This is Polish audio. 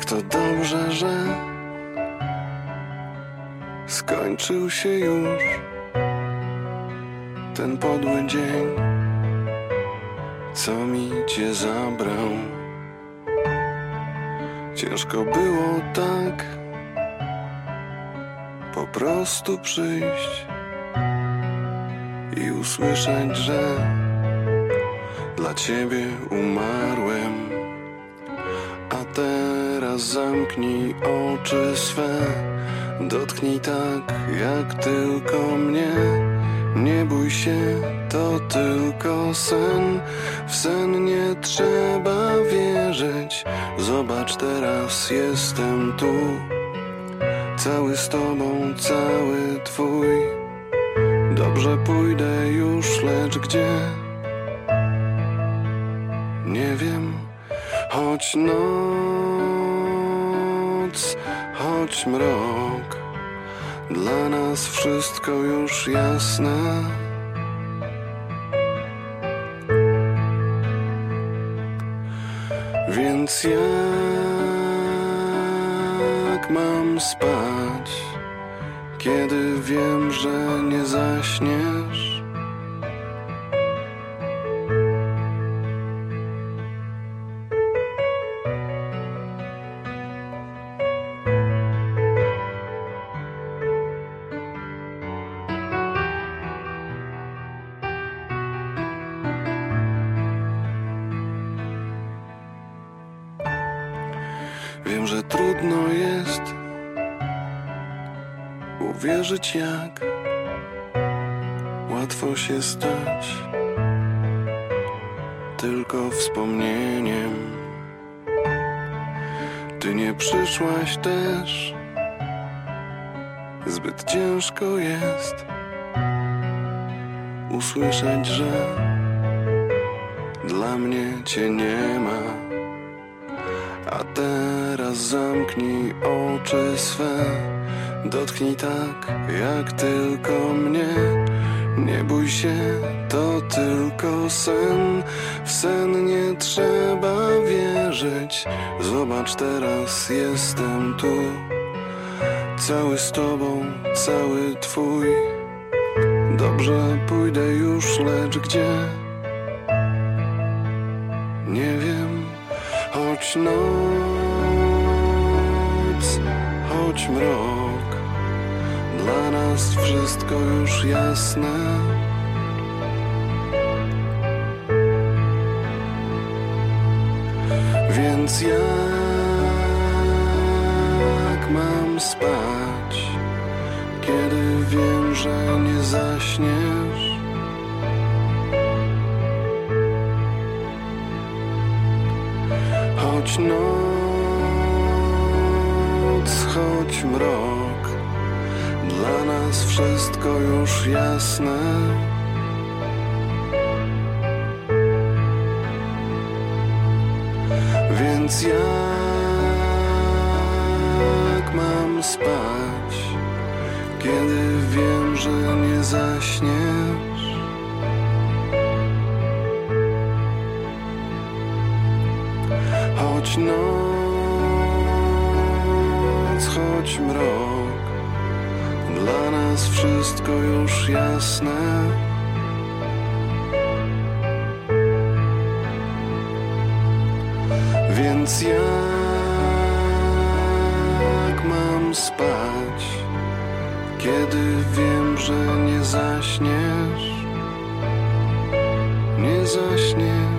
to dobrze, że skończył się już ten podły dzień, co mi cię zabrał. Ciężko było tak po prostu przyjść i usłyszeć, że dla ciebie umarłem. A teraz zamknij oczy swe, dotknij tak jak tylko mnie. Nie bój się, to tylko sen. W sen nie trzeba wierzyć. Zobacz, teraz jestem tu, cały z tobą, cały twój. Dobrze, pójdę już, lecz gdzie? Nie wiem. Choć noc, choć mrok, dla nas wszystko już jasne. Więc jak mam spać, kiedy wiem, że nie zaśniesz? Wiem, że trudno jest uwierzyć, jak łatwo się stać tylko wspomnieniem. Ty nie przyszłaś też, zbyt ciężko jest usłyszeć, że dla mnie cię nie ma. A teraz zamknij oczy swe, dotknij tak jak tylko mnie. Nie bój się, to tylko sen. W sen nie trzeba wierzyć. Zobacz, teraz jestem tu, cały z tobą, cały twój. Dobrze, pójdę już, lecz gdzie? Nie wiem. Choć noc, choć mrok, dla nas wszystko już jasne. Więc jak mam spać, kiedy wiem, że nie zaśniesz? Choć noc, choć mrok, dla nas wszystko już jasne. Więc jak mam spać, kiedy wiem, że nie zaśniesz? Choć noc, choć mrok, dla nas wszystko już jasne. Więc jak mam spać, kiedy wiem, że nie zaśniesz? Nie zaśniesz.